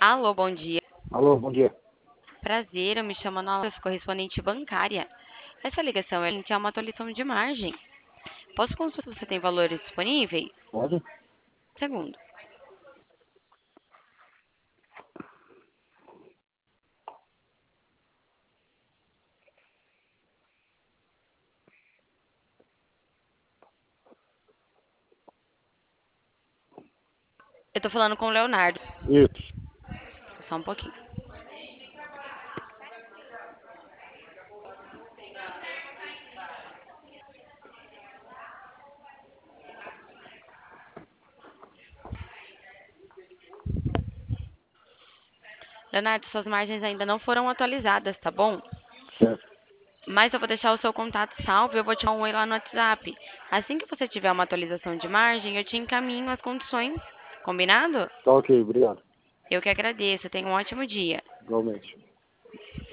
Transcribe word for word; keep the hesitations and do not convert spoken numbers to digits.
Alô, bom dia. Alô, bom dia. Prazer, eu me chamo Ana Laura, sou correspondente bancária. Essa ligação é é uma atualização de margem. Posso consultar se você tem valores disponíveis? Pode? Segundo. Eu tô falando com o Leonardo. Isso. Só um pouquinho. Leonardo, suas margens ainda não foram atualizadas, tá bom? Certo. Mas eu vou deixar o seu contato salvo e eu vou te dar um oi lá no WhatsApp. Assim que você tiver uma atualização de margem, eu te encaminho as condições. Combinado? Tá ok, obrigado. Eu que agradeço. Tenha um ótimo dia. Igualmente.